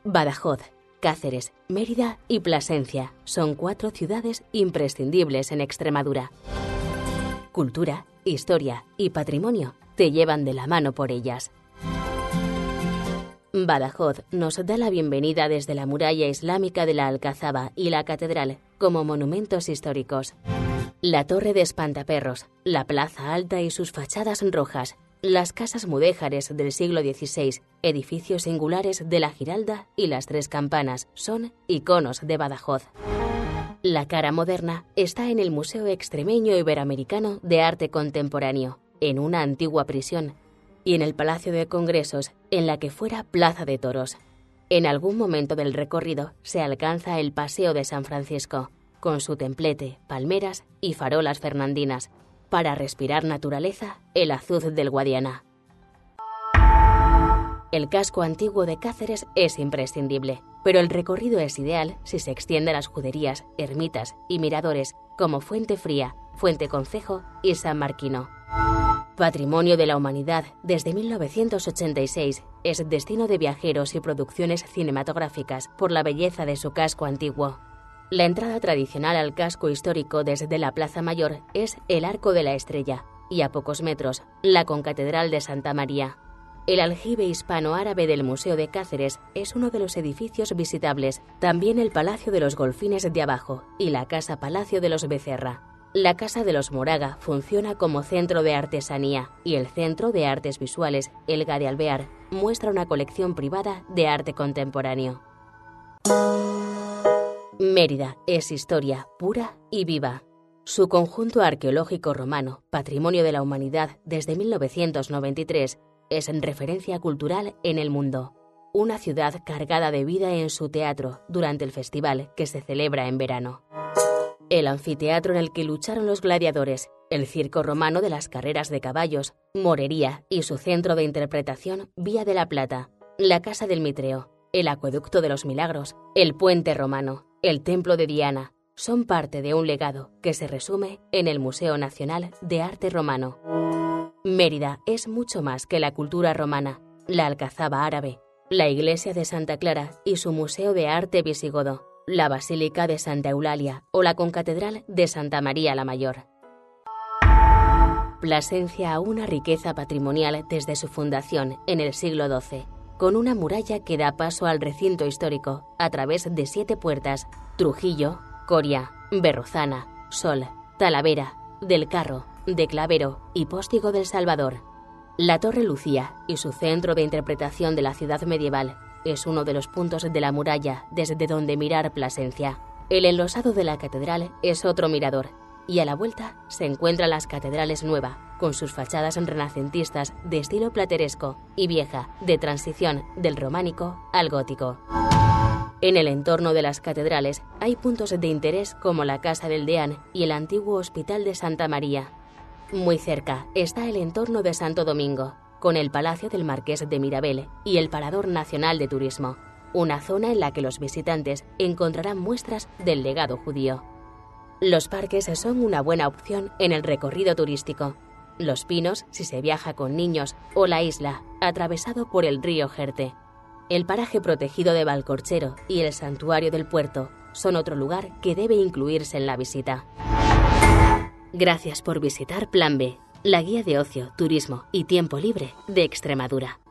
Badajoz, Cáceres, Mérida y Plasencia son 4 ciudades imprescindibles en Extremadura. Cultura, historia y patrimonio te llevan de la mano por ellas. Badajoz nos da la bienvenida desde la muralla islámica de la Alcazaba y la catedral como monumentos históricos. La Torre de Espantaperros, la Plaza Alta y sus fachadas rojas, las casas mudéjares del siglo XVI, edificios singulares de la Giralda y las 3 campanas son iconos de Badajoz. La cara moderna está en el Museo Extremeño Iberoamericano de Arte Contemporáneo, en una antigua prisión, y en el Palacio de Congresos, en la que fuera Plaza de Toros. En algún momento del recorrido se alcanza el Paseo de San Francisco, con su templete, palmeras y farolas fernandinas, para respirar naturaleza, el azul del Guadiana. El casco antiguo de Cáceres es imprescindible, pero el recorrido es ideal si se extiende a las juderías, ermitas y miradores como Fuente Fría, Fuente Concejo y San Marquino. Patrimonio de la Humanidad desde 1986, es destino de viajeros y producciones cinematográficas por la belleza de su casco antiguo. La entrada tradicional al casco histórico desde la Plaza Mayor es el Arco de la Estrella y a pocos metros la concatedral de Santa María. El aljibe hispano-árabe del Museo de Cáceres es uno de los edificios visitables, también el Palacio de los Golfines de Abajo y la Casa Palacio de los Becerra. La Casa de los Moraga funciona como centro de artesanía y el Centro de Artes Visuales Elga de Alvear muestra una colección privada de arte contemporáneo. Mérida es historia pura y viva. Su conjunto arqueológico romano, Patrimonio de la Humanidad desde 1993, es en referencia cultural en el mundo. Una ciudad cargada de vida en su teatro durante el festival que se celebra en verano. El anfiteatro en el que lucharon los gladiadores, el circo romano de las carreras de caballos, Morería y su centro de interpretación Vía de la Plata, la Casa del Mitreo, el Acueducto de los Milagros, el Puente Romano, el Templo de Diana, son parte de un legado que se resume en el Museo Nacional de Arte Romano. Mérida es mucho más que la cultura romana, la Alcazaba árabe, la Iglesia de Santa Clara y su Museo de Arte visigodo, la Basílica de Santa Eulalia o la Concatedral de Santa María la Mayor. Plasencia, una riqueza patrimonial desde su fundación en el siglo XII, con una muralla que da paso al recinto histórico a través de 7 puertas: Trujillo, Coria, Berrozana, Sol, Talavera, del Carro, de Clavero y Postigo del Salvador. La Torre Lucía y su centro de interpretación de la ciudad medieval es uno de los puntos de la muralla desde donde mirar Plasencia. El enlosado de la catedral es otro mirador, y a la vuelta se encuentran las catedrales Nueva, con sus fachadas renacentistas de estilo plateresco, y Vieja, de transición del románico al gótico. En el entorno de las catedrales hay puntos de interés como la Casa del Deán y el antiguo Hospital de Santa María. Muy cerca está el entorno de Santo Domingo, con el Palacio del Marqués de Mirabel y el Parador Nacional de Turismo, una zona en la que los visitantes encontrarán muestras del legado judío. Los parques son una buena opción en el recorrido turístico. Los Pinos, si se viaja con niños, o la isla, atravesado por el río Jerte. El paraje protegido de Valcorchero y el santuario del puerto son otro lugar que debe incluirse en la visita. Gracias por visitar Plan B, la guía de ocio, turismo y tiempo libre de Extremadura.